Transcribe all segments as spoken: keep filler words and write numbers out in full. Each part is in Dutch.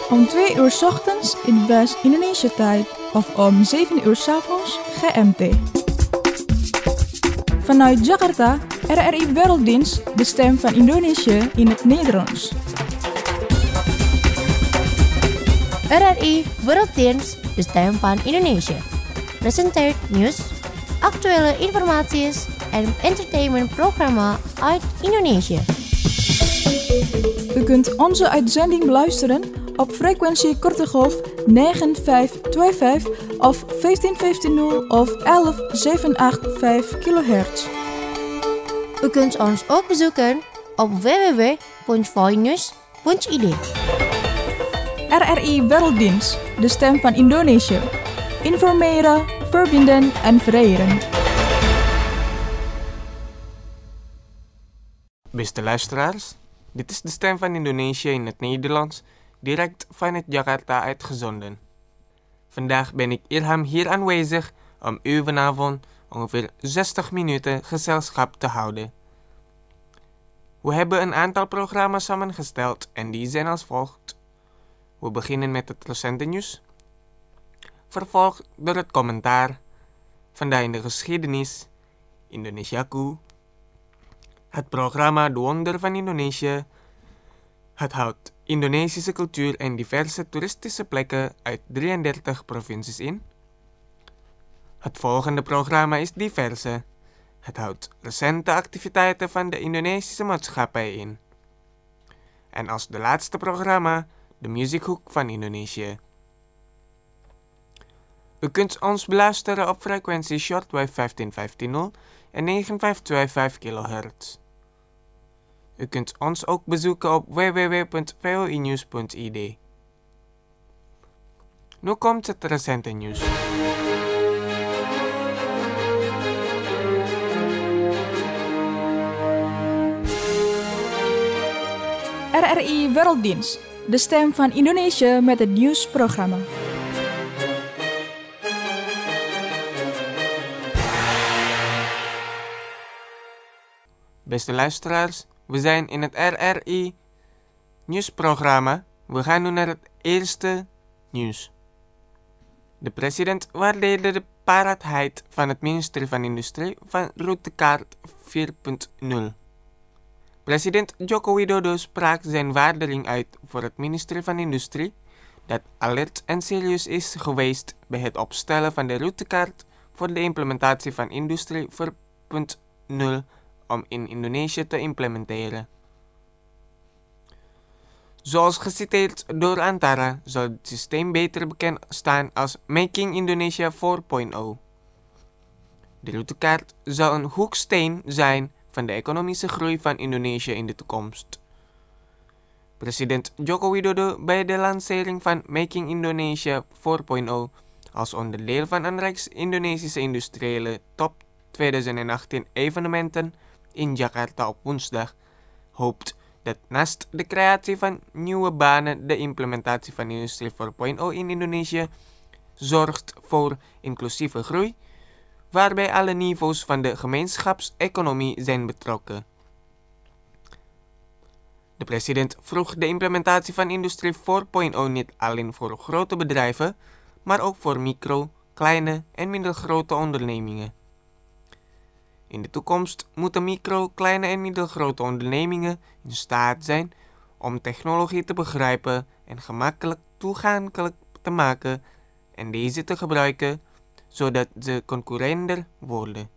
Om twee uur 's ochtends in West-Indonesië-tijd of om zeven uur 's avonds G M T. Vanuit Jakarta, R R I Werelddienst, de stem van Indonesië in het Nederlands. R R I Werelddienst, de stem van Indonesië. Presenteert nieuws, actuele informatie en entertainmentprogramma uit Indonesië. U kunt onze uitzending beluisteren op frequentie korte golf negen vijf twee vijf of vijftien vijftig of elf zeven acht vijf kilohertz. U kunt ons ook bezoeken op w w w punt voinews punt i d. R R I Werelddienst, de stem van Indonesië. Informeren, verbinden en vereren. Beste luisteraars, dit is de stem van Indonesië in het Nederlands, direct vanuit Jakarta uitgezonden. Vandaag ben ik Ilham hier aanwezig om u vanavond ongeveer zestig minuten gezelschap te houden. We hebben een aantal programma's samengesteld en die zijn als volgt. We beginnen met het recente nieuws, vervolgd door het commentaar, vandaag in de geschiedenis, Indonesiaku, het programma De Wonder van Indonesië. Het houdt Indonesische cultuur en diverse toeristische plekken uit drieëndertig provincies in. Het volgende programma is Diverse. Het houdt recente activiteiten van de Indonesische maatschappij in. En als de laatste programma, de Muziekhoek van Indonesië. U kunt ons beluisteren op frequentie shortwave vijftien vijftig en negen vijf twee vijf kilohertz. U kunt ons ook bezoeken op w w w punt voinews punt i d. Nu komt het recente nieuws. R R I Werelddienst, de stem van Indonesië met het nieuwsprogramma. Beste luisteraars, we zijn in het R R I nieuwsprogramma. We gaan nu naar het eerste nieuws. De president waardeerde de paraatheid van het ministerie van Industrie van routekaart vier punt nul. President Joko Widodo sprak zijn waardering uit voor het ministerie van Industrie, dat alert en serieus is geweest bij het opstellen van de routekaart voor de implementatie van Industrie vier punt nul om in Indonesië te implementeren. Zoals geciteerd door Antara zal het systeem beter bekend staan als Making Indonesia vier punt nul. De routekaart zal een hoeksteen zijn van de economische groei van Indonesië in de toekomst. President Joko Widodo bij de lancering van Making Indonesia vier punt nul als onderdeel van een reeks Indonesische industriële top twintig achttien evenementen in Jakarta op woensdag hoopt dat naast de creatie van nieuwe banen de implementatie van Industrie vier punt nul in Indonesië zorgt voor inclusieve groei, waarbij alle niveaus van de gemeenschapseconomie zijn betrokken. De president vroeg de implementatie van Industrie vier punt nul niet alleen voor grote bedrijven, maar ook voor micro, kleine en middelgrote ondernemingen. In de toekomst moeten micro, kleine en middelgrote ondernemingen in staat zijn om technologie te begrijpen en gemakkelijk toegankelijk te maken en deze te gebruiken, zodat ze concurrenter worden.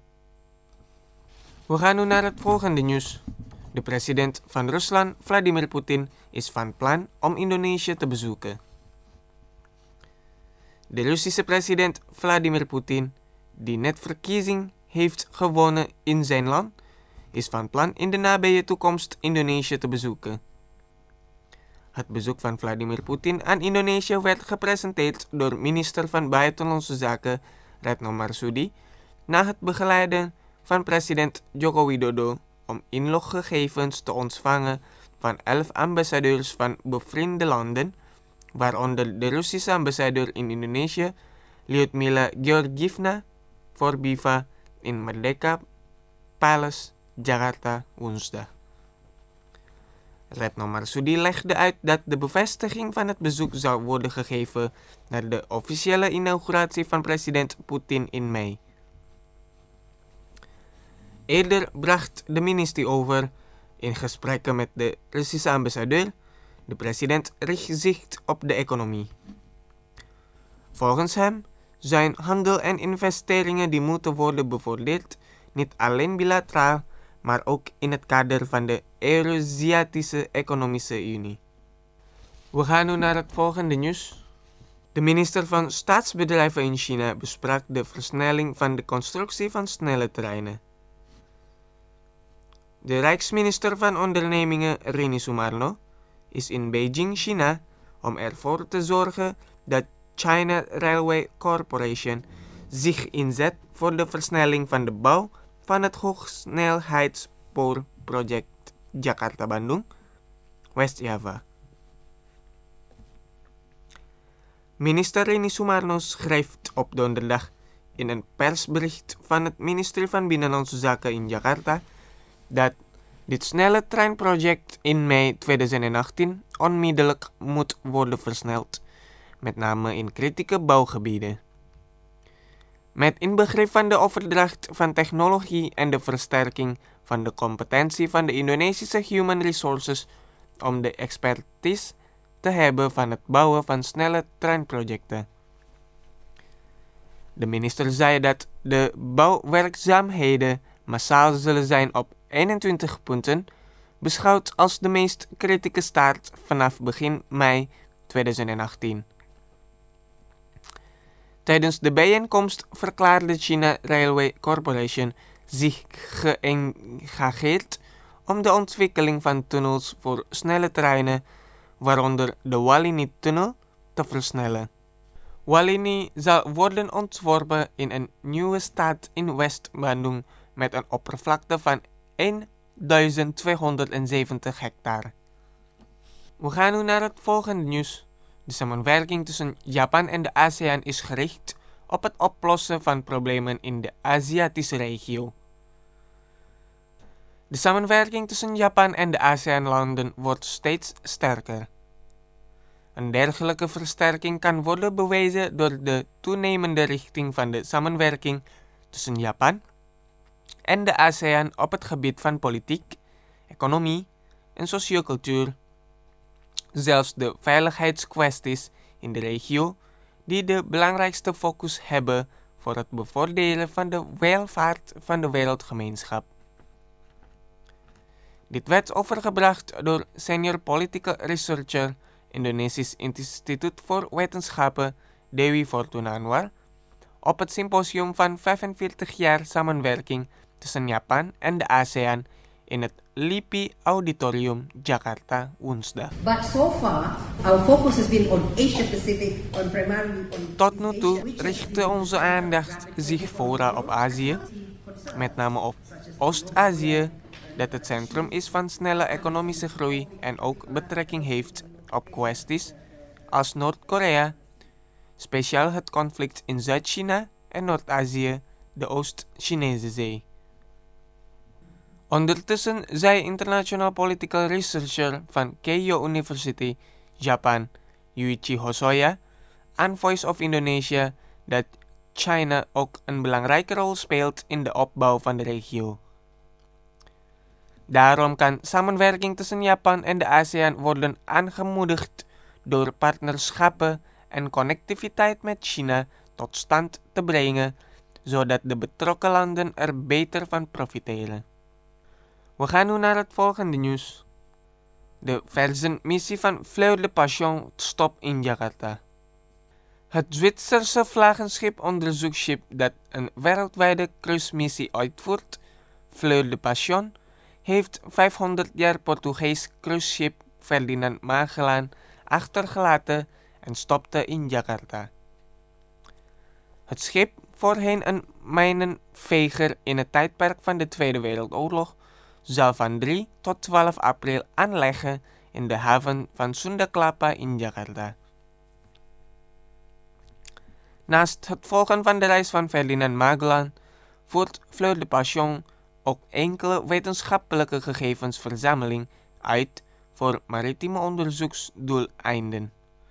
We gaan nu naar het volgende nieuws. De president van Rusland, Vladimir Poetin, is van plan om Indonesië te bezoeken. De Russische president Vladimir Poetin, die net verkiezing heeft gewonnen in zijn land, is van plan in de nabije toekomst Indonesië te bezoeken. Het bezoek van Vladimir Poetin aan Indonesië werd gepresenteerd door minister van Buitenlandse Zaken Retno Marsudi na het begeleiden van president Joko Widodo om inloggegevens te ontvangen van elf ambassadeurs van bevriende landen, waaronder de Russische ambassadeur in Indonesië, Lyudmila Georgievna Forbiva, in Merdeka Palace, Jakarta, woensdag. Retno Marsudi legde uit dat de bevestiging van het bezoek zou worden gegeven naar de officiële inauguratie van president Poetin in mei. Eerder bracht de minister over, in gesprekken met de Russische ambassadeur, de president richt zich op de economie. Volgens hem zijn handel en investeringen die moeten worden bevorderd niet alleen bilateraal, maar ook in het kader van de Eurasiatische Economische Unie. We gaan nu naar het volgende nieuws. De minister van Staatsbedrijven in China besprak de versnelling van de constructie van snelle treinen. De Rijksminister van Ondernemingen Rini Sumarno is in Beijing, China, om ervoor te zorgen dat China Railway Corporation zich inzet voor de versnelling van de bouw van het hoogsnelheidsspoorproject Jakarta-Bandung, West-Java. Minister Rini Sumarno schrijft op donderdag in een persbericht van het ministerie van Binnenlandse Zaken in Jakarta dat dit snelle treinproject in mei tweeduizend achttien onmiddellijk moet worden versneld, met name in kritieke bouwgebieden. Met inbegrip van de overdracht van technologie en de versterking van de competentie van de Indonesische Human Resources om de expertise te hebben van het bouwen van snelle treinprojecten. De minister zei dat de bouwwerkzaamheden massaal zullen zijn op eenentwintig punten, beschouwd als de meest kritieke start vanaf begin mei tweeduizend achttien. Tijdens de bijeenkomst verklaarde China Railway Corporation zich geëngageerd om de ontwikkeling van tunnels voor snelle treinen, waaronder de Walini-tunnel, te versnellen. Walini zal worden ontworpen in een nieuwe stad in West-Bandung met een oppervlakte van duizend tweehonderdzeventig hectare. We gaan nu naar het volgende nieuws. De samenwerking tussen Japan en de ASEAN is gericht op het oplossen van problemen in de Aziatische regio. De samenwerking tussen Japan en de ASEAN-landen wordt steeds sterker. Een dergelijke versterking kan worden bewezen door de toenemende richting van de samenwerking tussen Japan en de ASEAN op het gebied van politiek, economie en sociocultuur. Zelfs de veiligheidskwesties in de regio, die de belangrijkste focus hebben voor het bevorderen van de welvaart van de wereldgemeenschap. Dit werd overgebracht door senior political researcher Indonesisch Instituut voor Wetenschappen Dewi Fortuna Anwar op het symposium van vijfenveertig jaar samenwerking tussen Japan en de ASEAN in het LIPI Auditorium Jakarta woensdag. But so far, our focus has been on Asia Pacific, on primarily on Tot nu toe richtte onze aandacht zich vooral op Azië, met name op Oost-Azië, dat het centrum is van snelle economische groei en ook betrekking heeft op kwesties als Noord-Korea, speciaal het conflict in Zuid-China en Noord-Azië, de Oost-Chinese Zee. Ondertussen zei international political researcher van Keio University, Japan, Yuichi Hosoya, aan Voice of Indonesia dat China ook een belangrijke rol speelt in de opbouw van de regio. Daarom kan samenwerking tussen Japan en de ASEAN worden aangemoedigd door partnerschappen en connectiviteit met China tot stand te brengen, zodat de betrokken landen er beter van profiteren. We gaan nu naar het volgende nieuws. De verzenmissie van Fleur de Passion stopt in Jakarta. Het Zwitserse vlaggenschip onderzoekschip dat een wereldwijde cruisemissie uitvoert, Fleur de Passion, heeft vijfhonderd jaar Portugees cruiseschip Ferdinand Magellan achtergelaten en stopte in Jakarta. Het schip, voorheen een mijnenveger in het tijdperk van de Tweede Wereldoorlog, zal van drie tot twaalf april aanleggen in de haven van Sunda Kelapa in Jakarta. Naast het volgen van de reis van Ferdinand Magellan voert Fleur de Passion ook enkele wetenschappelijke gegevensverzameling uit voor maritieme onderzoeksdoeleinden.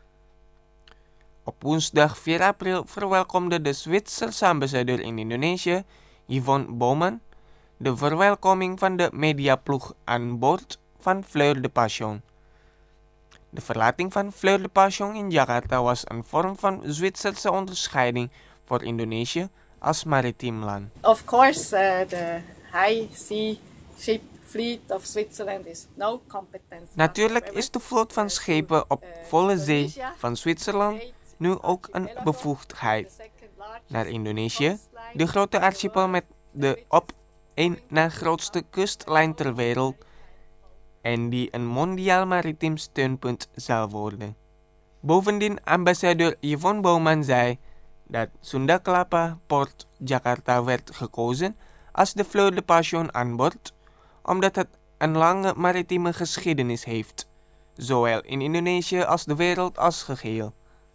Op woensdag vier april verwelkomde de Zwitserse ambassadeur in Indonesië, Yvonne Bouwman, de verwelkoming van de mediaploeg aan boord van Fleur de Passion. De verlating van Fleur de Passion in Jakarta was een vorm van Zwitserse onderscheiding voor Indonesië als maritiem land. Of course, uh, the high sea ship fleet of Switzerland is no competence. Natuurlijk is de vloot van schepen op volle zee van Zwitserland nu ook een bevoegdheid. Naar Indonesië, de grote archipel met de op één na grootste kustlijn ter wereld en die een mondiaal maritiem steunpunt zal worden. Bovendien, ambassadeur Yvonne Bouwman zei dat Sunda Kelapa Port Jakarta werd gekozen als de Fleur de Passion aan boord, omdat het een lange maritieme geschiedenis heeft, zowel in Indonesië als de wereld als geheel.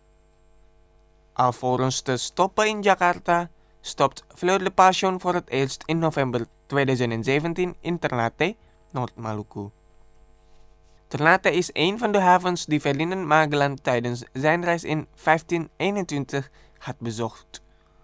Alvorens te stoppen in Jakarta, stopt Fleur de Passion voor het eerst in november tweeduizend zeventien in Ternate, Noord-Maluku. Ternate is een van de havens die Ferdinand Magellan tijdens zijn reis in vijftien eenentwintig had bezocht.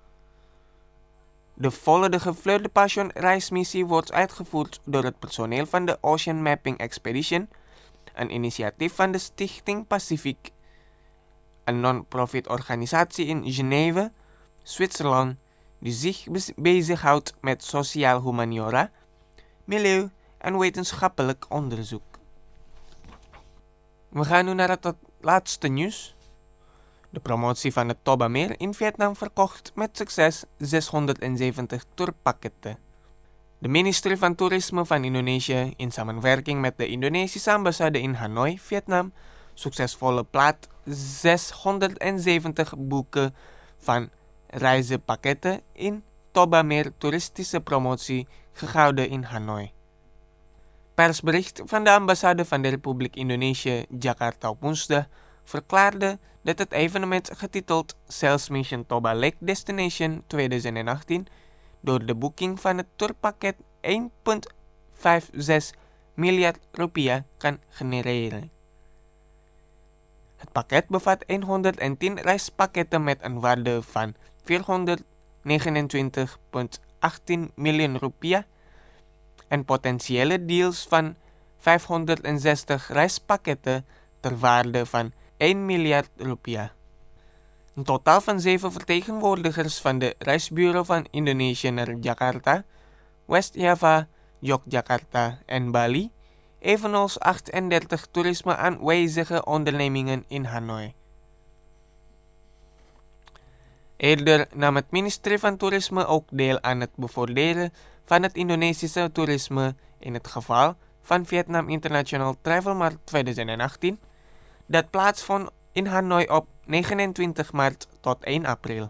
De volledige Fleur de Passion reismissie wordt uitgevoerd door het personeel van de Ocean Mapping Expedition, een initiatief van de Stichting Pacific, een non-profit organisatie in Geneve, Zwitserland, die zich bezighoudt met sociaal humaniora, milieu en wetenschappelijk onderzoek. We gaan nu naar het laatste nieuws. De promotie van het Toba-meer in Vietnam verkocht met succes zeshonderdzeventig tourpakketten. De ministerie van Toerisme van Indonesië, in samenwerking met de Indonesische ambassade in Hanoi, Vietnam, succesvolle plaat zeshonderdzeventig boeken van reizenpakketten in Toba-meer toeristische promotie gehouden in Hanoi. Persbericht van de ambassade van de Republiek Indonesië, Jakarta op woensdag, verklaarde dat het evenement getiteld Sales Mission Toba Lake Destination tweeduizend achttien door de boeking van het tourpakket één komma zesenvijftig miljard rupiah kan genereren. Het pakket bevat honderdtien reispakketten met een waarde van vierhonderdnegenentwintig komma achttien miljoen rupiah en potentiële deals van vijfhonderdzestig reispakketten ter waarde van één miljard rupiah. Een totaal van zeven vertegenwoordigers van de reisbureau van Indonesië naar Jakarta, West-Java, Yogyakarta en Bali, evenals achtendertig toerisme-aanwezige ondernemingen in Hanoi. Eerder nam het ministerie van Toerisme ook deel aan het bevorderen van het Indonesische toerisme in het geval van Vietnam International Travel Mart tweeduizend achttien, dat plaatsvond in Hanoi op negenentwintig maart tot één april.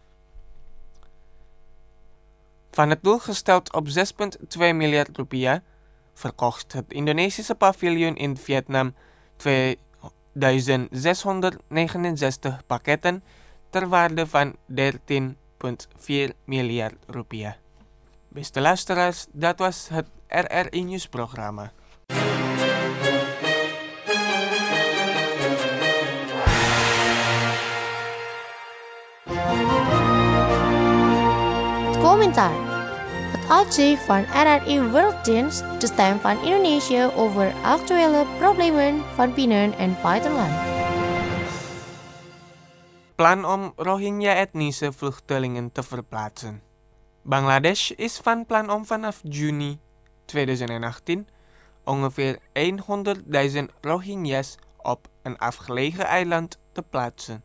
Van het doel gesteld op zes komma twee miljard rupiah verkocht het Indonesische paviljoen in Vietnam tweeduizend zeshonderdnegenenzestig pakketten ter waarde van dertien komma vier miljard rupiah. Beste luisteraars, dat was het R R I nieuwsprogramma. Commentaar. Het uitzicht van R R I Werelddienst, de stem van Indonesië over actuele problemen van binnen- en buitenland. Plan om Rohingya-etnische vluchtelingen te verplaatsen. Bangladesh is van plan om vanaf juni tweeduizend achttien ongeveer honderdduizend Rohingya's op een afgelegen eiland te plaatsen.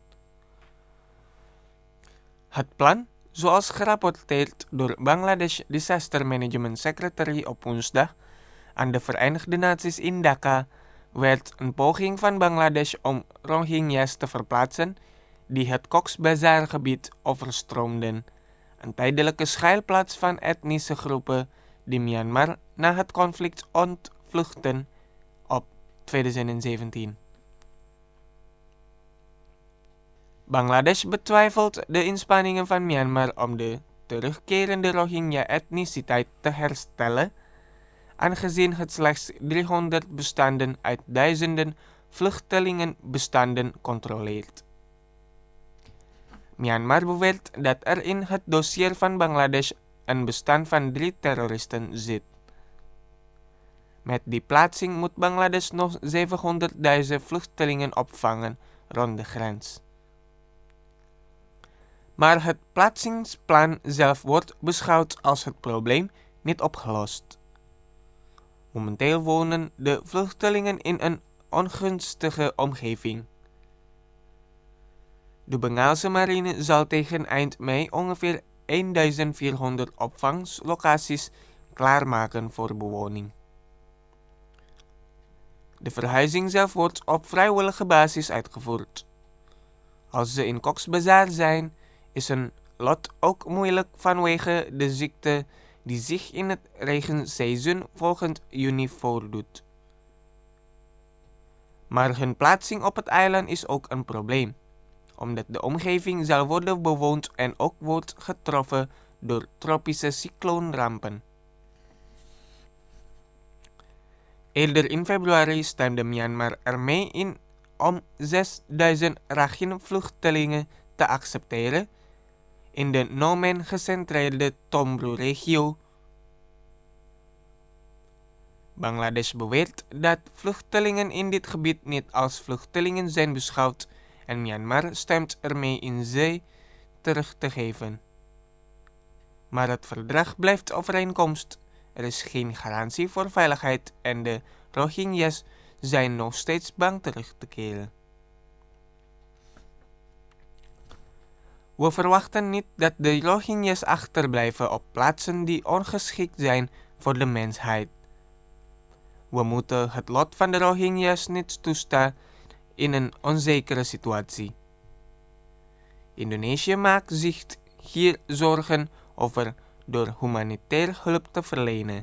Het plan, zoals gerapporteerd door Bangladesh Disaster Management Secretary op woensdag aan de Verenigde Naties in Dhaka, werd een poging van Bangladesh om Rohingya's te verplaatsen die het Cox's Bazar gebied overstroomden, een tijdelijke schuilplaats van etnische groepen die Myanmar na het conflict ontvluchten op tweeduizend zeventien. Bangladesh betwijfelt de inspanningen van Myanmar om de terugkerende Rohingya-etniciteit te herstellen, aangezien het slechts driehonderd bestanden uit duizenden vluchtelingenbestanden controleert. Myanmar beweert dat er in het dossier van Bangladesh een bestand van drie terroristen zit. Met die plaatsing moet Bangladesh nog zevenhonderdduizend vluchtelingen opvangen rond de grens. Maar het plaatsingsplan zelf wordt beschouwd als het probleem niet opgelost. Momenteel wonen de vluchtelingen in een ongunstige omgeving. De Bengaalse marine zal tegen eind mei ongeveer vierduizend opvanglocaties klaarmaken voor bewoning. De verhuizing zelf wordt op vrijwillige basis uitgevoerd. Als ze in Cox's Bazar zijn, is een lot ook moeilijk vanwege de ziekte die zich in het regenseizoen volgend juni voordoet. Maar hun plaatsing op het eiland is ook een probleem, omdat de omgeving zal worden bewoond en ook wordt getroffen door tropische cycloonrampen. Eerder in februari stemde Myanmar ermee in om zesduizend Rakhine-vluchtelingen te accepteren in de nomen gecentreerde Tombro-regio. Bangladesh beweert dat vluchtelingen in dit gebied niet als vluchtelingen zijn beschouwd en Myanmar stemt ermee in ze terug te geven. Maar het verdrag blijft overeenkomst. Er is geen garantie voor veiligheid en de Rohingyas zijn nog steeds bang terug te keren. We verwachten niet dat de Rohingyas achterblijven op plaatsen die ongeschikt zijn voor de mensheid. We moeten het lot van de Rohingyas niet toestaan in een onzekere situatie. Indonesië maakt zich hier zorgen over door humanitair hulp te verlenen.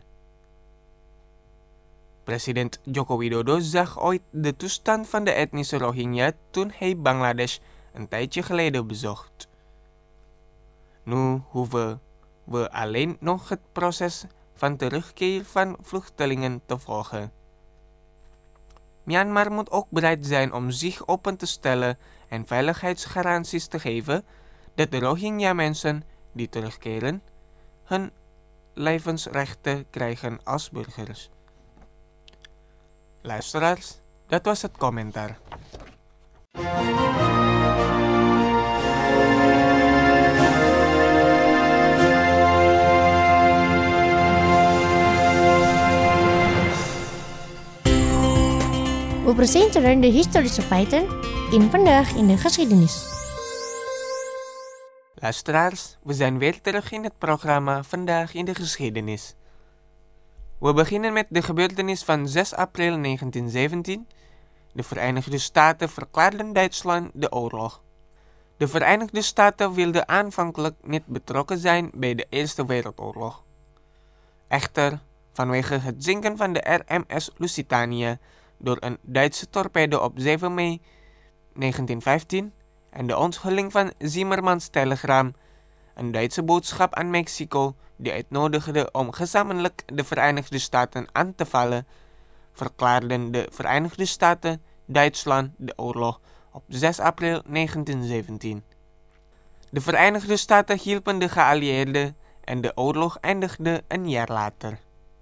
President Joko Widodo zag ooit de toestand van de etnische Rohingya toen hij Bangladesh een tijdje geleden bezocht. Nu hoeven we alleen nog het proces van terugkeer van vluchtelingen te volgen. Myanmar moet ook bereid zijn om zich open te stellen en veiligheidsgaranties te geven dat de Rohingya-mensen die terugkeren hun levensrechten krijgen als burgers. Luisteraars, dat was het commentaar. We presenteren de historische feiten in Vandaag in de Geschiedenis. Luisteraars, we zijn weer terug in het programma Vandaag in de Geschiedenis. We beginnen met de gebeurtenis van zes april negentien zeventien. De Verenigde Staten verklaarden Duitsland de oorlog. De Verenigde Staten wilden aanvankelijk niet betrokken zijn bij de Eerste Wereldoorlog. Echter, vanwege het zinken van de R M S Lusitania door een Duitse torpedo op zeven mei negentien vijftien en de onthulling van Zimmermans telegram, een Duitse boodschap aan Mexico die uitnodigde om gezamenlijk de Verenigde Staten aan te vallen, verklaarden de Verenigde Staten Duitsland de oorlog op zes april negentien zeventien. De Verenigde Staten hielpen de geallieerden en de oorlog eindigde een jaar later.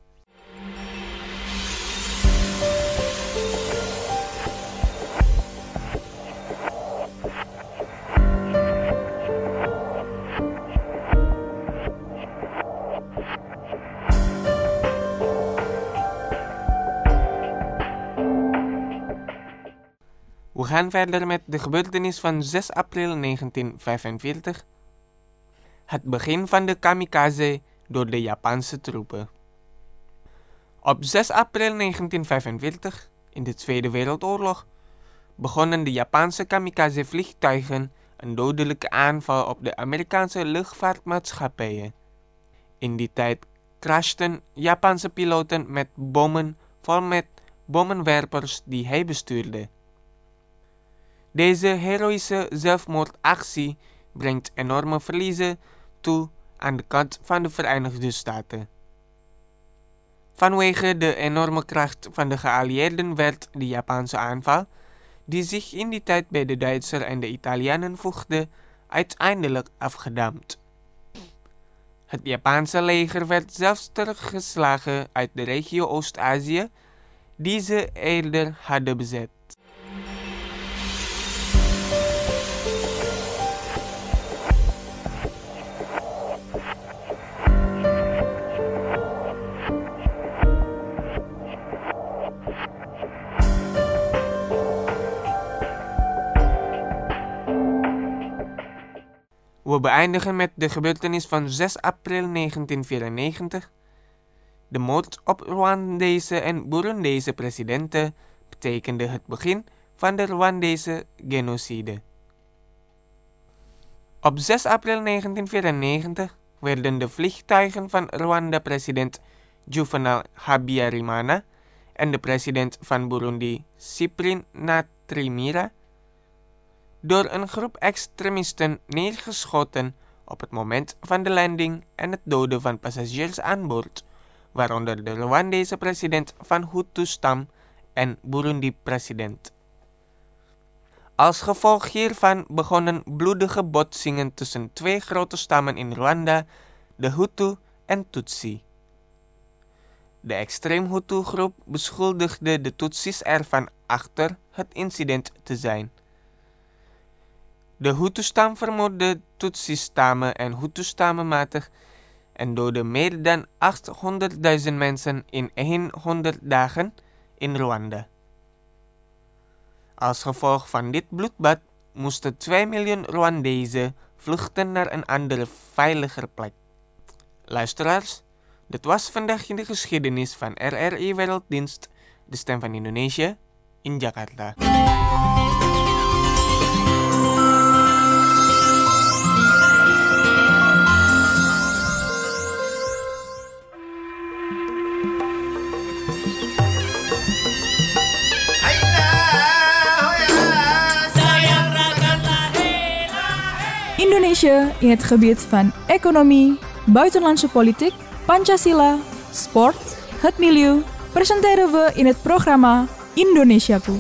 We gaan verder met de gebeurtenis van zes april negentien vijfenveertig. Het begin van de kamikaze door de Japanse troepen. Op zes april negentien vijfenveertig, in de Tweede Wereldoorlog, begonnen de Japanse kamikaze-vliegtuigen een dodelijke aanval op de Amerikaanse luchtvaartmaatschappijen. In die tijd crashten Japanse piloten met bommen vol met bommenwerpers die hij bestuurde. Deze heroïsche zelfmoordactie brengt enorme verliezen toe aan de kant van de Verenigde Staten. Vanwege de enorme kracht van de geallieerden werd de Japanse aanval, die zich in die tijd bij de Duitsers en de Italianen voegde, uiteindelijk afgedamd. Het Japanse leger werd zelfs teruggeslagen uit de regio Oost-Azië, die ze eerder hadden bezet. We beëindigen met de gebeurtenis van zes april negentien vierennegentig. De moord op Rwandese en Burundese presidenten betekende het begin van de Rwandese genocide. Op zes april negentien vierennegentig werden de vliegtuigen van Rwanda-president Juvenal Habyarimana en de president van Burundi Cyprien Ntaryamira door een groep extremisten neergeschoten op het moment van de landing en het doden van passagiers aan boord, waaronder de Rwandese president van Hutu-stam en Burundi-president. Als gevolg hiervan begonnen bloedige botsingen tussen twee grote stammen in Rwanda, de Hutu en Tutsi. De extreem Hutu-groep beschuldigde de Tutsis ervan achter het incident te zijn. De Hutu-stam vermoordde Tutsi-stammen en Hutu-stammen matig en doodde meer dan achthonderdduizend mensen in honderd dagen in Rwanda. Als gevolg van dit bloedbad moesten twee miljoen Rwandezen vluchten naar een andere, veiliger plek. Luisteraars, dit was vandaag in de geschiedenis van R R I Werelddienst, de stem van Indonesië, in Jakarta. Indonesië in het gebied van economie, buitenlandse politiek, Pancasila, sport, het milieu, presenteren we in het programma Indonesiaku.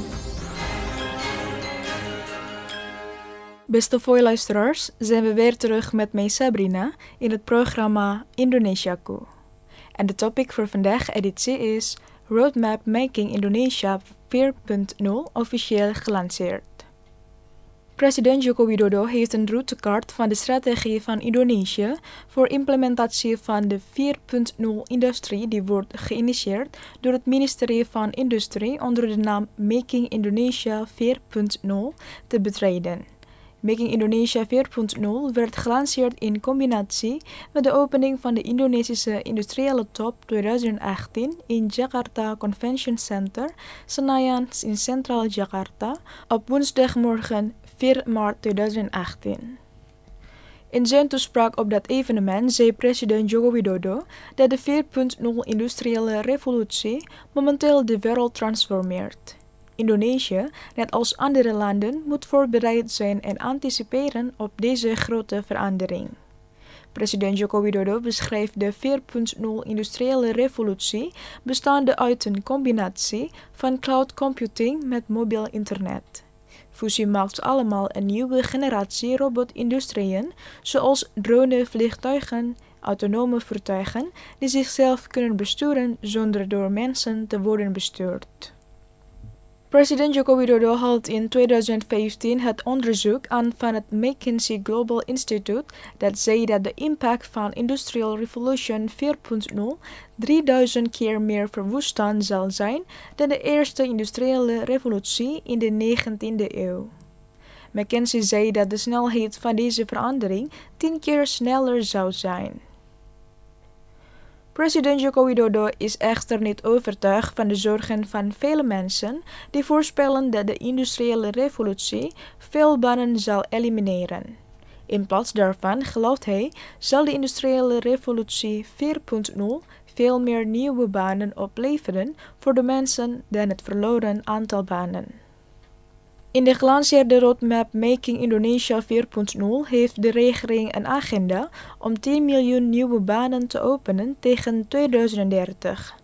Beste luisteraars, zijn we weer terug met mij Sabrina in het programma Indonesiaku. En de topic voor vandaag editie is Roadmap Making Indonesia vier punt nul officieel gelanceerd. President Joko Widodo heeft een routekaart van de strategie van Indonesië voor implementatie van de vier punt nul-industrie die wordt geïnitieerd door het ministerie van Industrie onder de naam Making Indonesia vier punt nul te betreden. Making Indonesia vier punt nul werd gelanceerd in combinatie met de opening van de Indonesische Industriële Top twintig achttien in Jakarta Convention Center, Senayan in Centraal Jakarta, op woensdagmorgen vier maart tweeduizend achttien. In zijn toespraak op dat evenement zei president Joko Widodo dat de vier punt nul-industriële revolutie momenteel de wereld transformeert. Indonesië, net als andere landen, moet voorbereid zijn en anticiperen op deze grote verandering. President Joko Widodo beschrijft de vier punt nul-industriële revolutie bestaande uit een combinatie van cloud computing met mobiel internet. Fusie maakt allemaal een nieuwe generatie robotindustrieën, zoals drone-vliegtuigen, autonome voertuigen die zichzelf kunnen besturen zonder door mensen te worden bestuurd. President Joko Widodo hield in tweeduizend vijftien het onderzoek aan van het McKinsey Global Institute dat zei dat de impact van Industrial Revolution vier punt nul drieduizend keer meer verwoestend zal zijn dan de eerste industriële revolutie in de negentiende eeuw. McKinsey zei dat de snelheid van deze verandering tien keer sneller zou zijn. President Joko Widodo is echter niet overtuigd van de zorgen van vele mensen die voorspellen dat de industriële revolutie veel banen zal elimineren. In plaats daarvan, gelooft hij, zal de industriële revolutie vier punt nul veel meer nieuwe banen opleveren voor de mensen dan het verloren aantal banen. In de gelanceerde roadmap Making Indonesia vier punt nul heeft de regering een agenda om tien miljoen nieuwe banen te openen tegen tweeduizend dertig.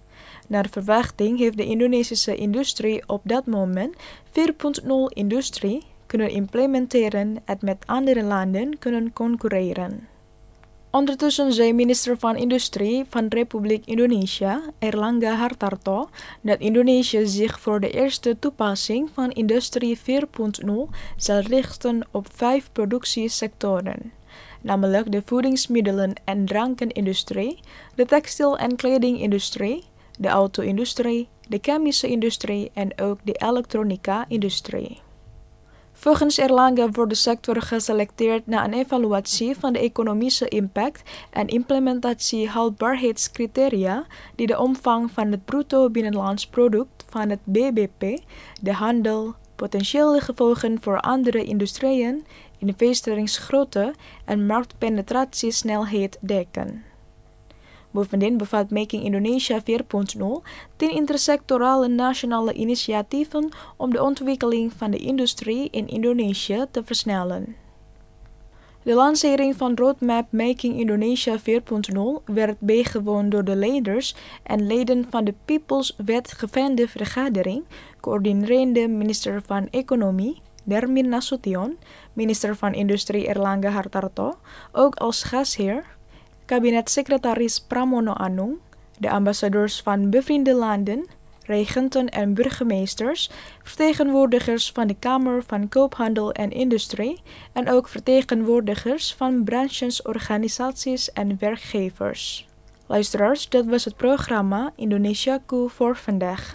Naar verwachting heeft de Indonesische industrie op dat moment vier punt nul industrie kunnen implementeren en met andere landen kunnen concurreren. Ondertussen zei minister van Industrie van Republiek Indonesia, Airlangga Hartarto, dat Indonesië zich voor de eerste toepassing van Industrie vier punt nul zal richten op vijf productiesectoren, namelijk de voedingsmiddelen- en drankenindustrie, de textiel- en kledingindustrie, de auto-industrie, de chemische industrie en ook de elektronica-industrie. Volgens Airlangga wordt de sector geselecteerd na een evaluatie van de economische impact en implementatie haalbaarheidscriteria die de omvang van het bruto binnenlands product van het B B P, de handel, potentiële gevolgen voor andere industrieën, investeringsgrootte en marktpenetratiesnelheid dekken. Bovendien bevat Making Indonesia vier punt nul tien intersectorale nationale initiatieven om de ontwikkeling van de industrie in Indonesië te versnellen. De lancering van Roadmap Making Indonesia vier punt nul werd bijgewoond door de leiders en leden van de People's Wetgevende Vergadering, coördinerende minister van Economie, Darmin Nasution, minister van Industrie Airlangga Hartarto, ook als gasheer, kabinetsecretaris Pramono Anung, de ambassadeurs van bevriende landen, regenten en burgemeesters, vertegenwoordigers van de Kamer van Koophandel en Industrie en ook vertegenwoordigers van branches, organisaties en werkgevers. Luisteraars, dat was het programma Indonesiaku voor vandaag.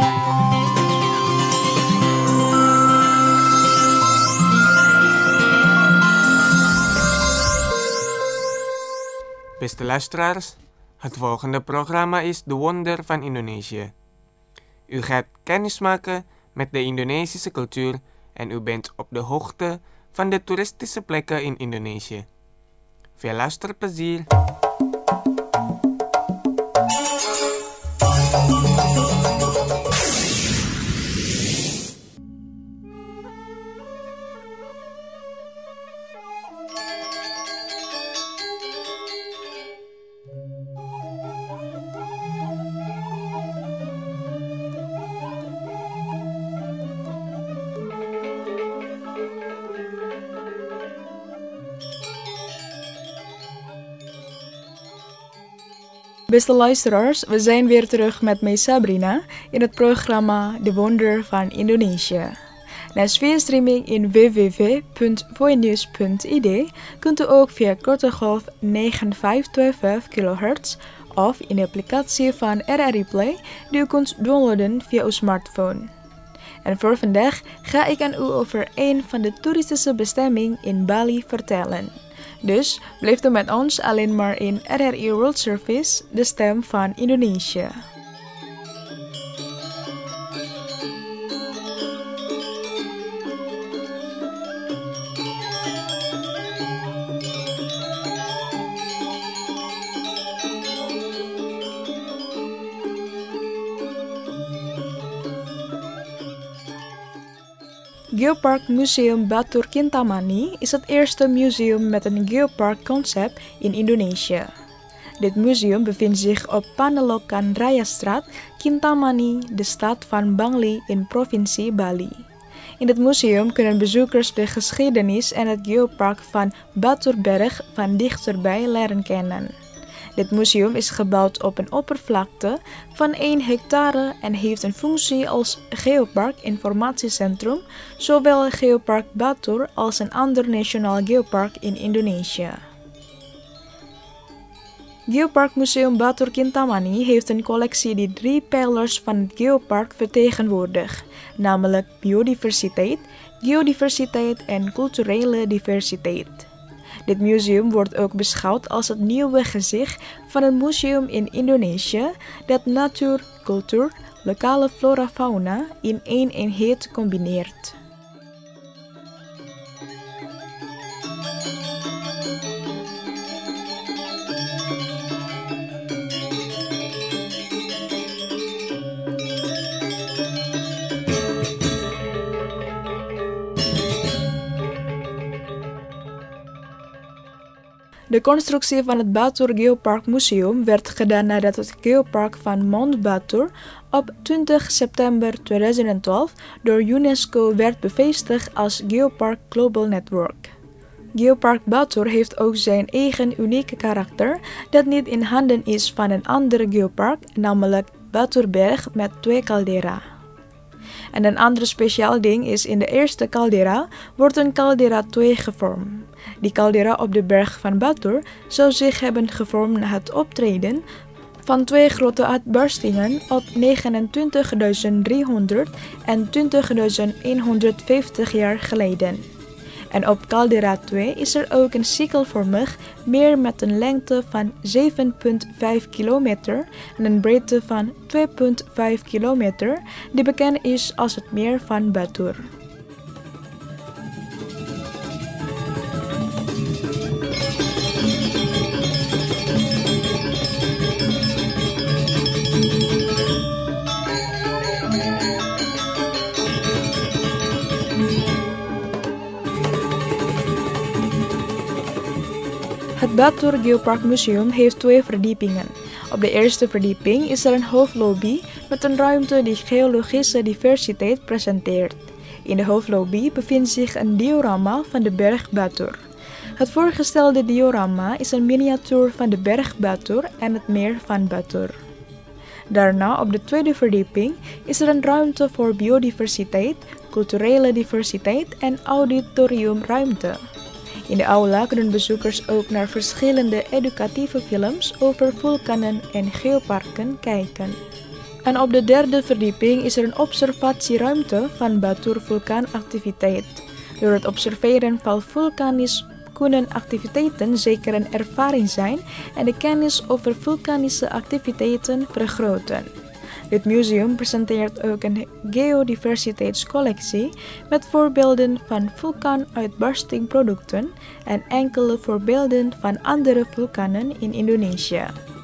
Beste luisteraars, het volgende programma is De Wonder van Indonesië. U gaat kennis maken met de Indonesische cultuur en u bent op de hoogte van de toeristische plekken in Indonesië. Veel luisterplezier! Beste luisteraars, we zijn weer terug met mij Sabrina in het programma De Wonder van Indonesië. Naast via streaming in w w w punt voinews punt i d kunt u ook via korte golf negen vijf twee vijf kilohertz of in de applicatie van R R I Play die u kunt downloaden via uw smartphone. En voor vandaag ga ik aan u over een van de toeristische bestemmingen in Bali vertellen. Dus blijft u met ons alleen maar in R R I World Service, de stem van Indonesië. Geopark Museum Batur Kintamani is het eerste museum met een geopark concept in Indonesië. Dit museum bevindt zich op Panelokan Rayastraat, Kintamani, de stad van Bangli in provincie Bali. In het museum kunnen bezoekers de geschiedenis en het geopark van Baturberg van dichterbij leren kennen. Dit museum is gebouwd op een oppervlakte van één hectare en heeft een functie als geopark informatiecentrum, zowel Geopark Batur als een ander nationaal geopark in Indonesië. Geopark Museum Batur Kintamani heeft een collectie die drie pijlers van het geopark vertegenwoordigt, namelijk biodiversiteit, geodiversiteit en culturele diversiteit. Dit museum wordt ook beschouwd als het nieuwe gezicht van een museum in Indonesië dat natuur, cultuur, lokale flora-fauna in één eenheid combineert. De constructie van het Batur Geopark Museum werd gedaan nadat het geopark van Mount Batur op twintig september tweeduizend twaalf door UNESCO werd bevestigd als Geopark Global Network. Geopark Batur heeft ook zijn eigen unieke karakter dat niet in handen is van een andere geopark, namelijk Baturberg met twee caldera. En een ander speciaal ding is in de eerste caldera wordt een caldera twee gevormd. Die caldera op de berg van Batur zou zich hebben gevormd na het optreden van twee grote uitbarstingen op negenentwintigduizend driehonderd en twintigduizend honderdvijftig jaar geleden. En op caldera twee is er ook een cirkelvormig meer met een lengte van zeven komma vijf kilometer en een breedte van twee komma vijf kilometer, die bekend is als het meer van Batur. Het Batur Geopark Museum heeft twee verdiepingen. Op de eerste verdieping is er een hoofdlobby met een ruimte die geologische diversiteit presenteert. In de hoofdlobby bevindt zich een diorama van de berg Batur. Het voorgestelde diorama is een miniatuur van de berg Batur en het meer van Batur. Daarna op de tweede verdieping is er een ruimte voor biodiversiteit, culturele diversiteit en auditoriumruimte. In de aula kunnen bezoekers ook naar verschillende educatieve films over vulkanen en geoparken kijken. En op de derde verdieping is er een observatieruimte van Batur vulkaanactiviteit. Door het observeren van vulkanisch kunnen activiteiten zeker een ervaring zijn en de kennis over vulkanische activiteiten vergroten. Dit museum presenteert ook een geodiversiteitscollectie met voorbeelden van vulkaanuitbarstingproducten en enkele voorbeelden van andere vulkanen in Indonesië.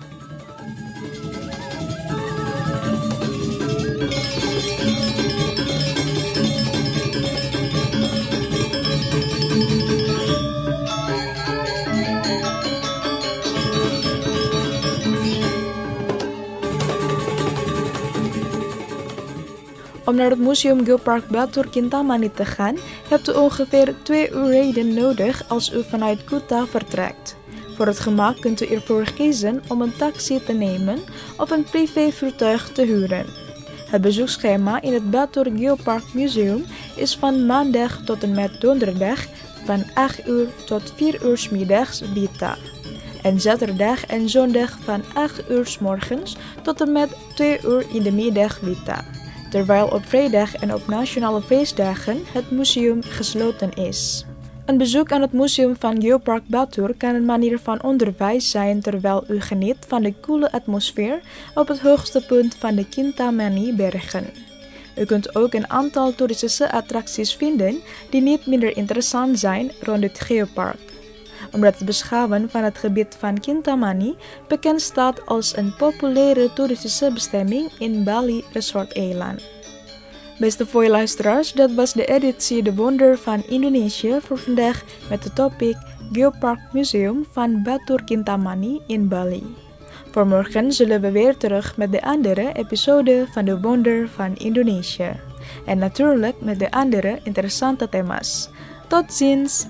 Om naar het Museum Geopark Batur Kintamani te gaan, hebt u ongeveer twee uur rijden nodig als u vanuit Kuta vertrekt. Voor het gemak kunt u ervoor kiezen om een taxi te nemen of een privévoertuig te huren. Het bezoekschema in het Batur Geopark Museum is van maandag tot en met donderdag van acht uur tot vier uur 's middags vita. En zaterdag en zondag van acht uur 's morgens tot en met twee uur in de middag vita. Terwijl op vrijdag en op nationale feestdagen het museum gesloten is. Een bezoek aan het museum van Geopark Batur kan een manier van onderwijs zijn terwijl u geniet van de koele atmosfeer op het hoogste punt van de Kintamani-bergen. U kunt ook een aantal toeristische attracties vinden die niet minder interessant zijn rond het geopark. Omdat het beschouwen van het gebied van Kintamani bekend staat als een populaire toeristische bestemming in Bali Resort-eiland. Beste luisteraars, dat was de editie De Wonder van Indonesië voor vandaag met de topic Geopark Museum van Batur Kintamani in Bali. Voor morgen zullen we weer terug met de andere episode van De Wonder van Indonesië. En natuurlijk met de andere interessante thema's. Tot ziens!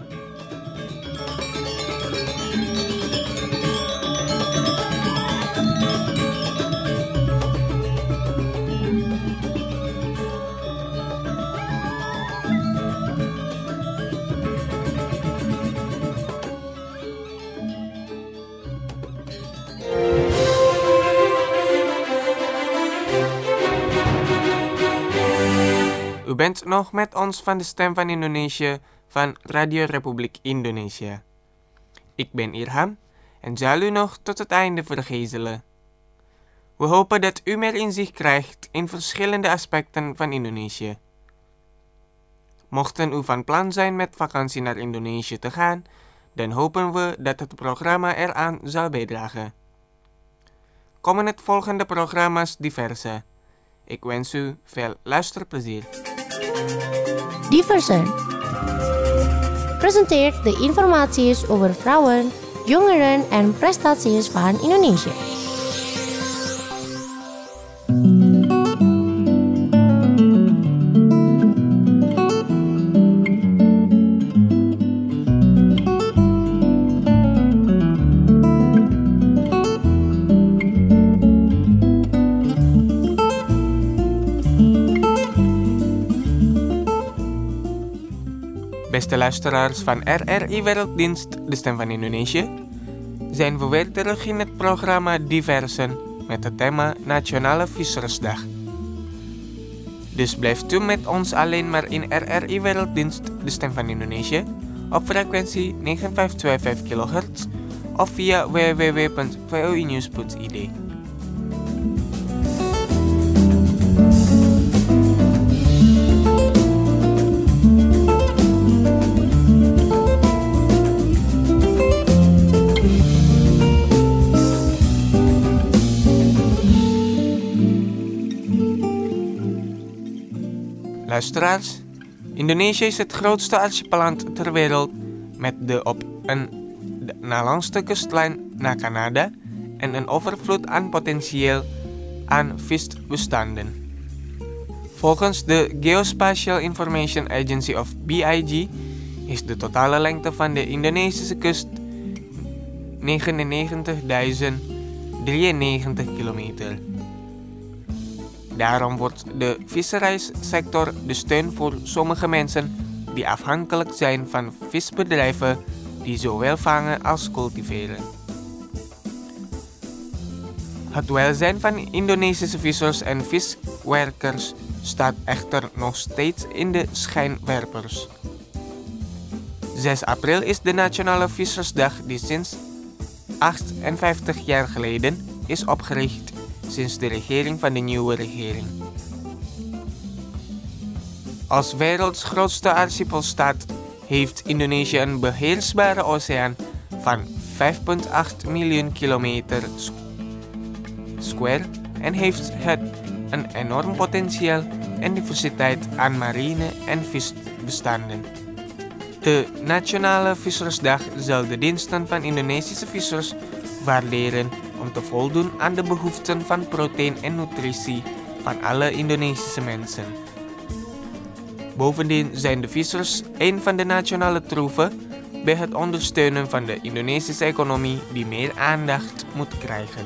U bent nog met ons van de Stem van Indonesië van Radio Republiek Indonesië. Ik ben Irham en zal u nog tot het einde vergezelen. We hopen dat u meer inzicht krijgt in verschillende aspecten van Indonesië. Mochten u van plan zijn met vakantie naar Indonesië te gaan, dan hopen we dat het programma eraan zal bijdragen. Komen het volgende programma's diverse. Ik wens u veel luisterplezier. Diversen. presenteert de informaties over vrouwen, jongeren en prestaties van Indonesië. Beste luisteraars van R R I Werelddienst, de Stem van Indonesië, zijn we weer terug in het programma Diversen met het thema Nationale Vissersdag. Dus blijft u met ons alleen maar in R R I Werelddienst, de Stem van Indonesië, op frequentie negen vijf twee vijf kilohertz of via w w w punt v o i news punt i d. Luisteraars, Indonesië is het grootste archipelland ter wereld met de op een na langste kustlijn naar Canada en een overvloed aan potentieel aan visbestanden. Volgens de Geospatial Information Agency of B I G is de totale lengte van de Indonesische kust negenennegentigduizend drieënnegentig kilometer. Daarom wordt de visserijsector de steun voor sommige mensen die afhankelijk zijn van visbedrijven die zowel vangen als cultiveren. Het welzijn van Indonesische vissers en viswerkers staat echter nog steeds in de schijnwerpers. zes april is de Nationale Vissersdag die sinds achtenvijftig jaar geleden is opgericht sinds de regering van de nieuwe regering. Als werelds grootste archipelstaat heeft Indonesië een beheersbare oceaan van vijf komma acht miljoen kilometer square en heeft het een enorm potentieel en diversiteit aan marine en visbestanden. De Nationale Vissersdag zal de diensten van Indonesische vissers waarderen om te voldoen aan de behoeften van proteïne en nutritie van alle Indonesische mensen. Bovendien zijn de vissers een van de nationale troeven bij het ondersteunen van de Indonesische economie die meer aandacht moet krijgen.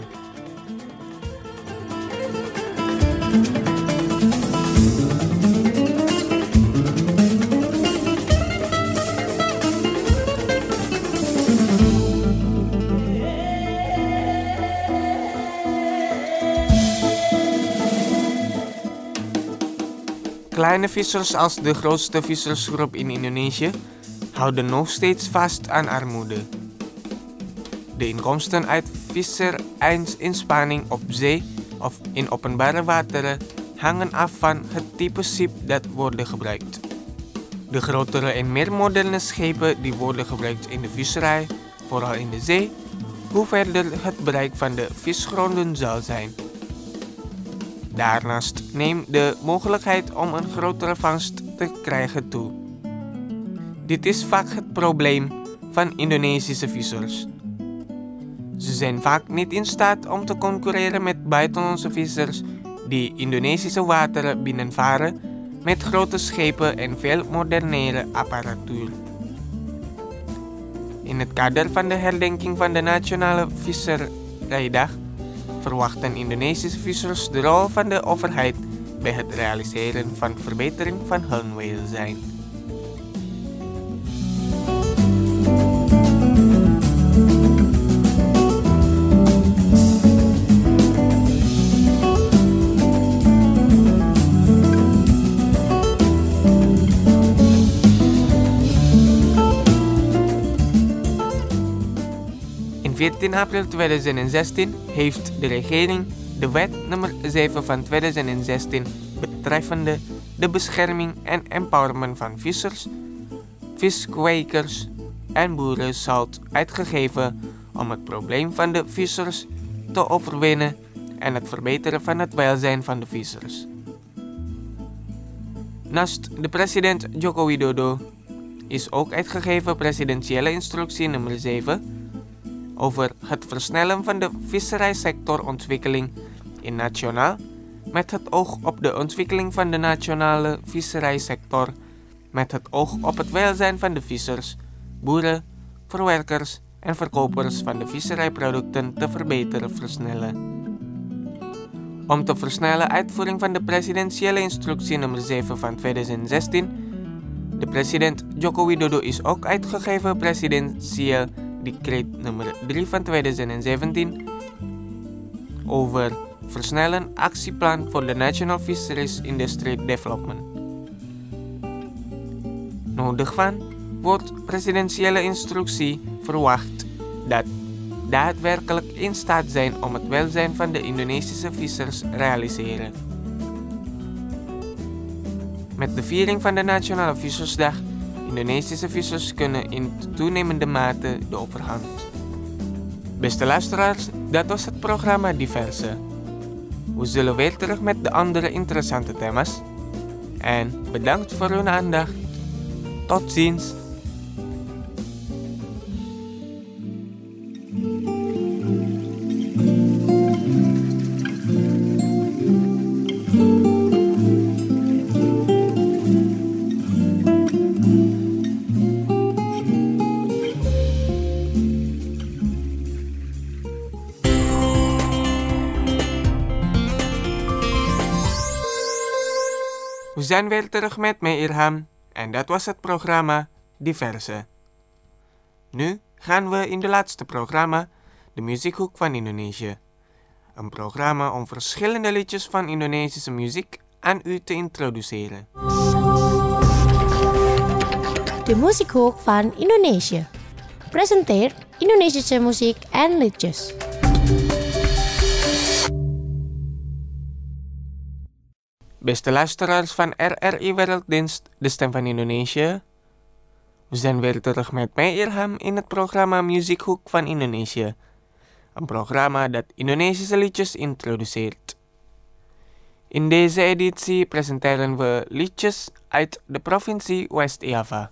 Kleine vissers als de grootste vissersgroep in Indonesië houden nog steeds vast aan armoede. De inkomsten uit visserijsinspanning op zee of in openbare wateren hangen af van het type schip dat worden gebruikt. De grotere en meer moderne schepen die worden gebruikt in de visserij, vooral in de zee, hoe verder het bereik van de visgronden zal zijn. Daarnaast neemt de mogelijkheid om een grotere vangst te krijgen toe. Dit is vaak het probleem van Indonesische vissers. Ze zijn vaak niet in staat om te concurreren met buitenlandse vissers die Indonesische wateren binnenvaren met grote schepen en veel modernere apparatuur. In het kader van de herdenking van de Nationale Visserijdag verwachten Indonesische vissers de rol van de overheid bij het realiseren van verbetering van hun welzijn. veertien april tweeduizend zestien heeft de regering de wet nummer zeven van tweeduizend zestien betreffende de bescherming en empowerment van vissers, viskwekers en boeren SALT uitgegeven om het probleem van de vissers te overwinnen en het verbeteren van het welzijn van de vissers. Naast de president Joko Widodo is ook uitgegeven presidentiële instructie nummer zeven over het versnellen van de visserijsectorontwikkeling in nationaal met het oog op de ontwikkeling van de nationale visserijsector met het oog op het welzijn van de vissers, boeren, verwerkers en verkopers van de visserijproducten te verbeteren versnellen. Om te versnellen uitvoering van de presidentiële instructie nummer zeven van tweeduizend zestien, de president Joko Widodo is ook uitgegeven presidentieel decreet nummer drie van tweeduizend zeventien over versnellen actieplan voor de National Fisheries Industry Development. Nodig van wordt presidentiële instructie verwacht dat daadwerkelijk in staat zijn om het welzijn van de Indonesische vissers te realiseren. Met de viering van de Nationale Vissersdag, Indonesische vissers kunnen in toenemende mate de overhand. Beste luisteraars, dat was het programma Diverse. We zullen weer terug met de andere interessante thema's. En bedankt voor uw aandacht. Tot ziens. We zijn weer terug met mij Irham en dat was het programma Diverse. Nu gaan we in de laatste programma, de Muziekhoek van Indonesië. Een programma om verschillende liedjes van Indonesische muziek aan u te introduceren. De Muziekhoek van Indonesië presenteert Indonesische muziek en liedjes. Beste luisteraars van R R I Werelddienst, de stem van Indonesië. We zijn weer terug met mij Irham in het programma Muziekhoek van Indonesië. Een programma dat Indonesische liedjes introduceert. In deze editie presenteren we liedjes uit de provincie West-Java.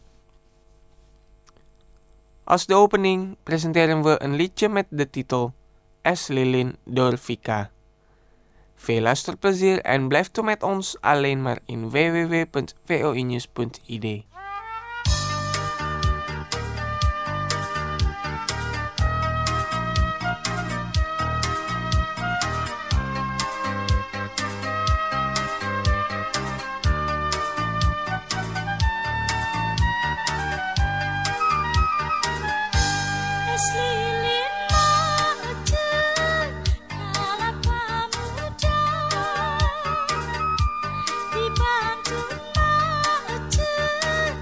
Als de opening presenteren we een liedje met de titel Es Lilin door Vika. Veel luisterplezier en blijf toe met ons alleen maar in w w w punt v o i news punt i d. Dibantu maju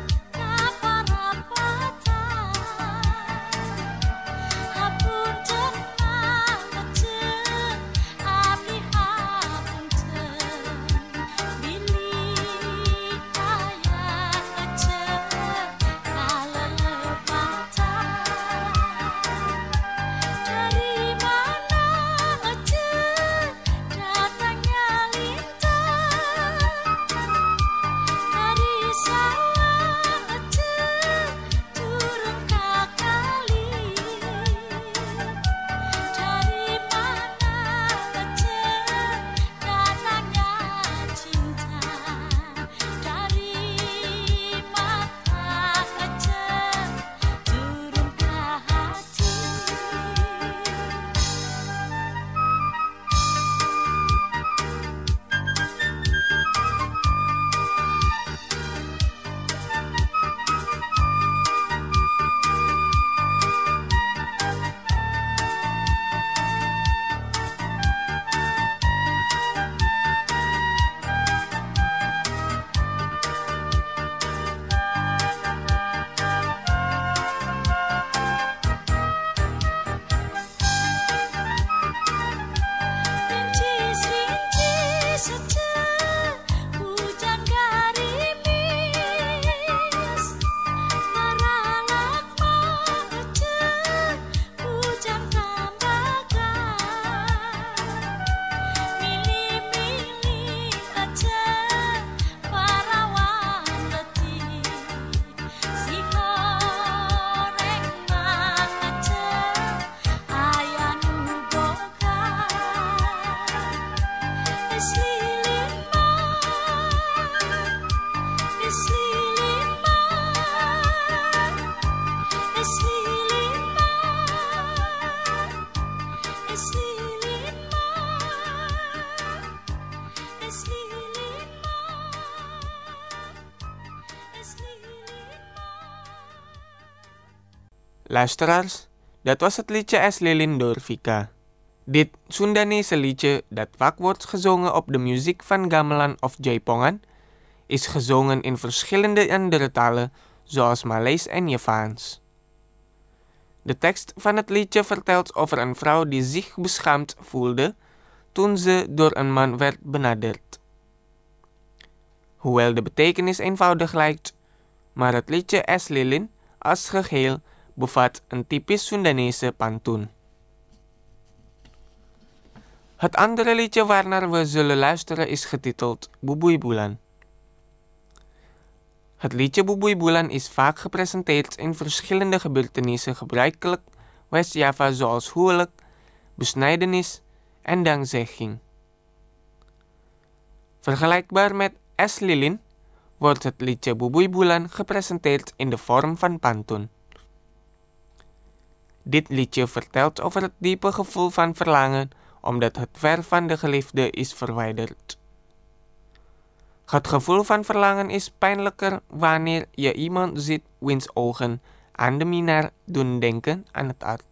Luisteraars, dat was het liedje S. Lilin door Vika. Dit Soendanese liedje, dat vaak wordt gezongen op de muziek van gamelan of jaipongan, is gezongen in verschillende andere talen, zoals Maleis en Javaans. De tekst van het liedje vertelt over een vrouw die zich beschaamd voelde toen ze door een man werd benaderd. Hoewel de betekenis eenvoudig lijkt, maar het liedje S. Lilin als geheel bevat een typisch Soendanese pantun. Het andere liedje waarnaar we zullen luisteren is getiteld Bubuy Bulan. Het liedje Bubuy Bulan is vaak gepresenteerd in verschillende gebeurtenissen gebruikelijk West-Java zoals huwelijk, besnijdenis en dankzegging. Vergelijkbaar met S. Lilin wordt het liedje Bubuy Bulan gepresenteerd in de vorm van pantun. Dit liedje vertelt over het diepe gevoel van verlangen omdat het ver van de geliefde is verwijderd. Het gevoel van verlangen is pijnlijker wanneer je iemand ziet wiens ogen aan de minnaar doen denken aan het hart.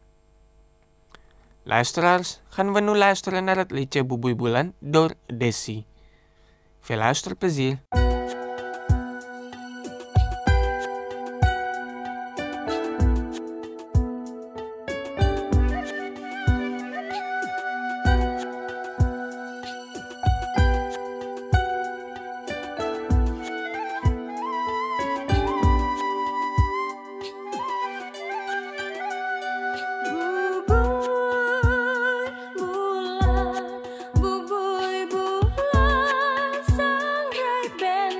Luisteraars, gaan we nu luisteren naar het liedje Bubuy Bulan door Desi. Veel luisterplezier. Bubuy bulan, sangrai bel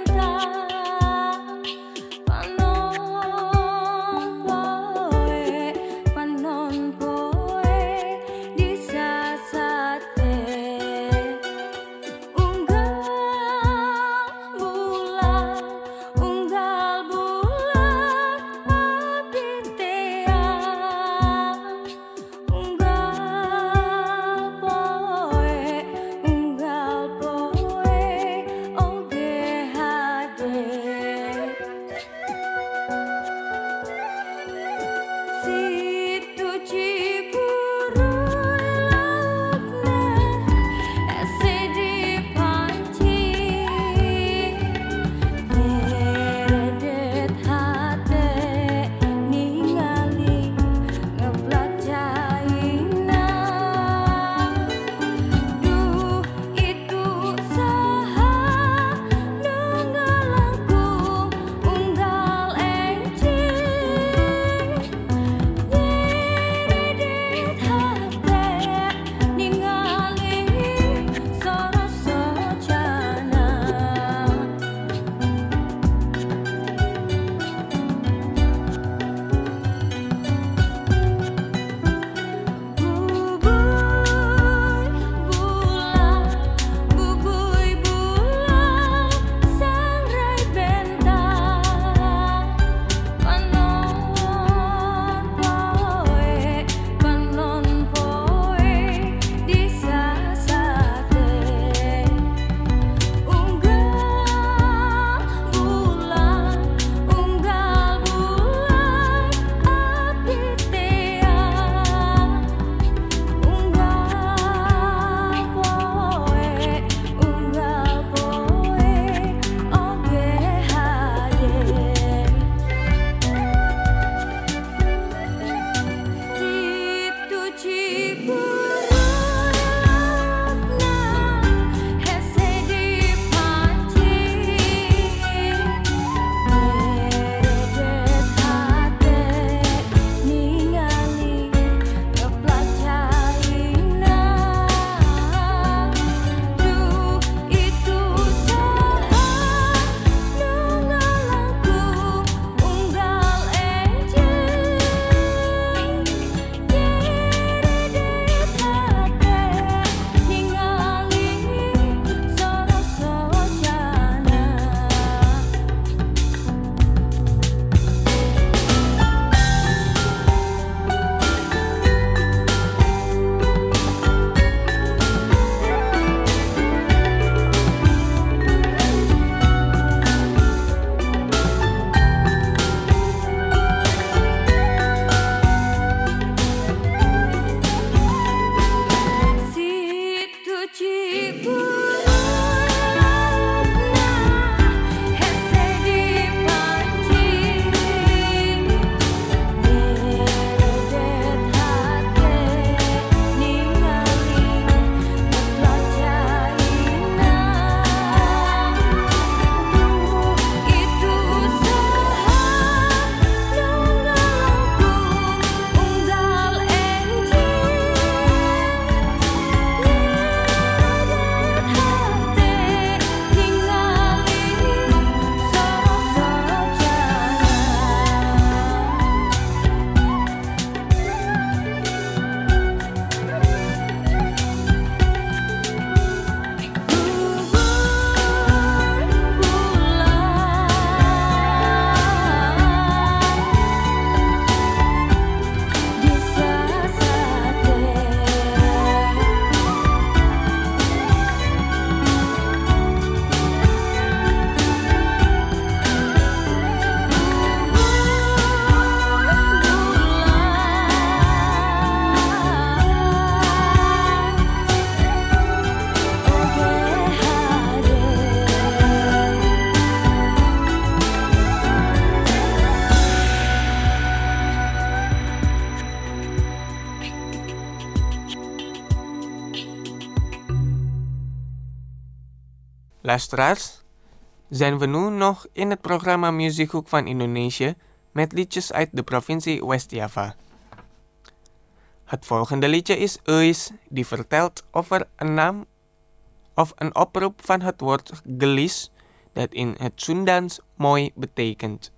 Luisteraars, zijn we nu nog in het programma Muziekhoek van Indonesië met liedjes uit de provincie West-Java. Het volgende liedje is Eus, die vertelt over een naam of een oproep van het woord gelis, dat in het Sundaans mooi betekent.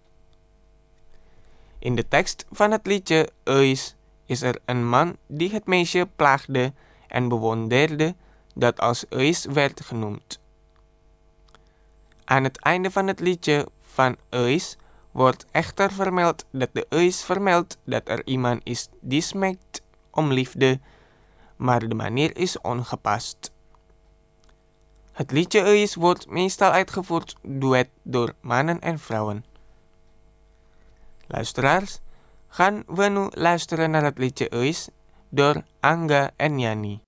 In de tekst van het liedje Eus is er een man die het meisje plaagde en bewonderde dat als Eus werd genoemd. Aan het einde van het liedje van Eus wordt echter vermeld dat de Eus vermeldt dat er iemand is die smeekt om liefde, maar de manier is ongepast. Het liedje Eus wordt meestal uitgevoerd duet door mannen en vrouwen. Luisteraars, gaan we nu luisteren naar het liedje Eus door Angga en Yani.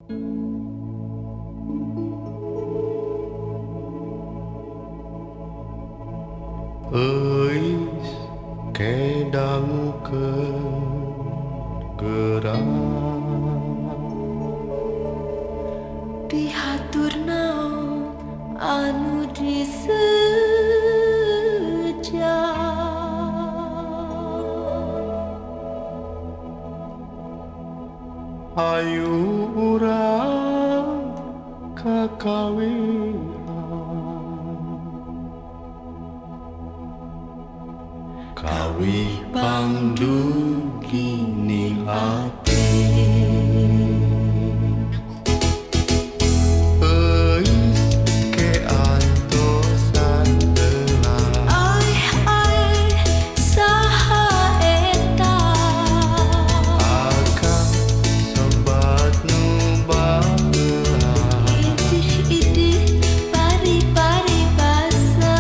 Eus kedangu gerang dihatur naon anu disejak ayu urang kakawinan kawi pangdugi ning ati eus ke antosan telah ai ai saha eta akan sembat nu baheula idih idih pari pari basa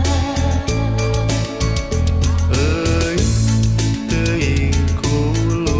eus teuing kulo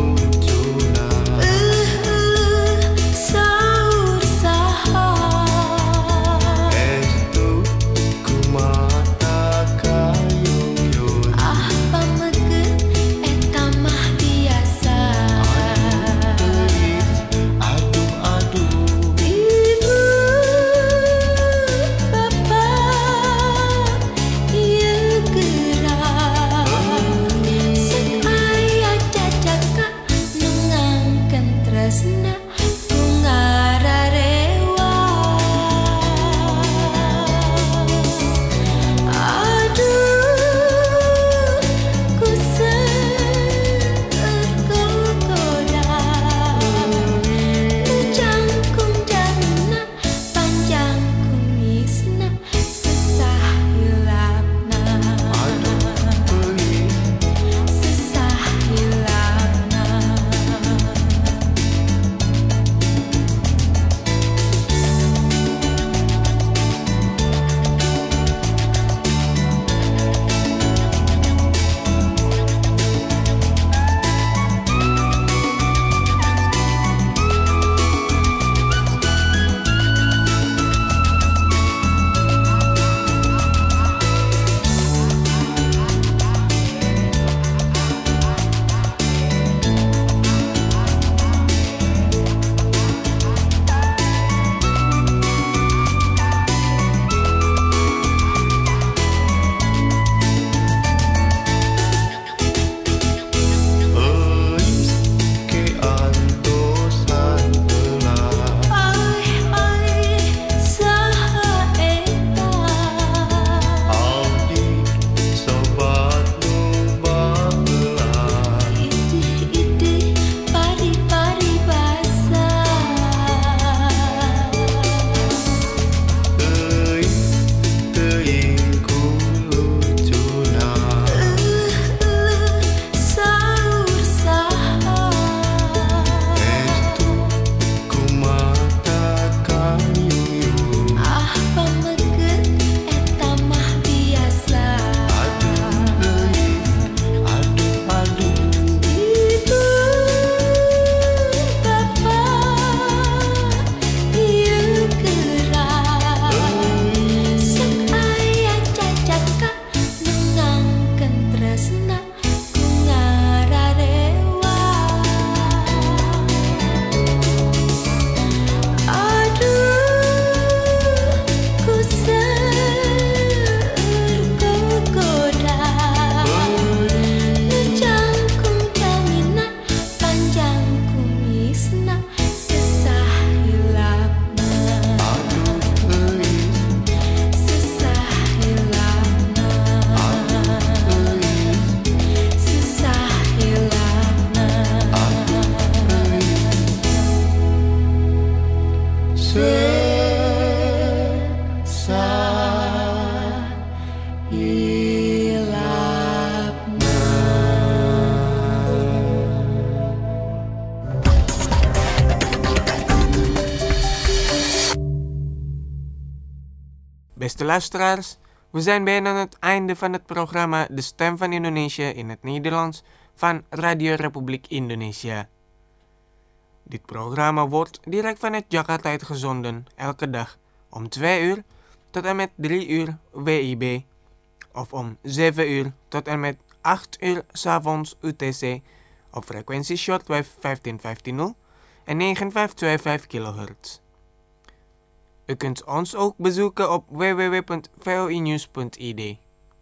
Beste luisteraars, we zijn bijna aan het einde van het programma De Stem van Indonesië in het Nederlands van Radio Republiek Indonesia. Dit programma wordt direct vanuit Jakarta uitgezonden, elke dag om twee uur tot en met drie uur W I B, of om zeven uur tot en met acht uur 's avonds U T C op frequentie shortwave vijftien vijftien en negen vijf twee vijf kilohertz. U kunt ons ook bezoeken op w w w punt v o i news punt i d.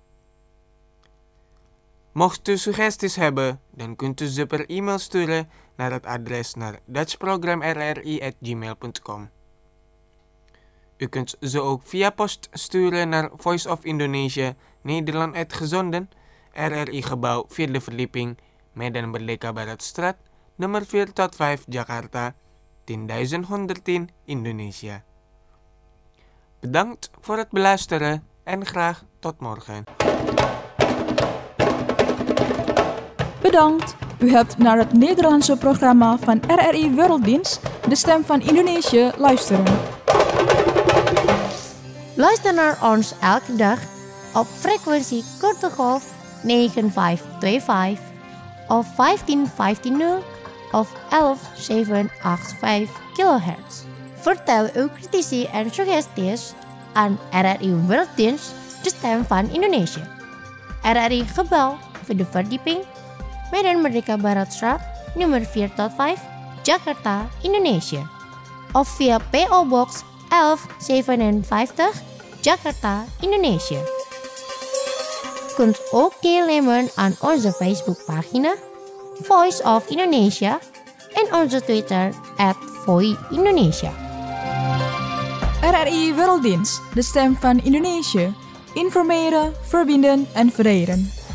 Mocht u suggesties hebben, dan kunt u ze per e-mail sturen naar het adres naar dutchprogram r r i at gmail punt com. U kunt ze ook via post sturen naar Voice of Indonesia, Nederland uitgezonden, R R I-gebouw, vierde verdieping, Medan Merdeka Baratstraat, nummer vier tot vijf, Jakarta, tienduizend honderdtien, Indonesia. Bedankt voor het beluisteren en graag tot morgen. Bedankt. U hebt naar het Nederlandse programma van R R I Werelddienst, De Stem van Indonesië, luisteren. Luister naar ons elke dag op frequentie korte golf negen vijf twee vijf of vijftien vijftien of elf zeven acht vijf kilohertz. Vertel uw critici en suggesties aan R R I Werelddienst, De Stem van Indonesië. R R I gebouw, vierde verdieping, Medan Merdeka Baratstraat, nummer vier tot vijf, Jakarta, Indonesië. Of via P O Box elf zevenenvijftig, Jakarta, Indonesië. Kunt ook deelnemen aan onze Facebookpagina Voice of Indonesia en onze Twitter at Voi Indonesia. R R I Werelddienst, De Stem van Indonesië. Informeren, verbinden en vereren.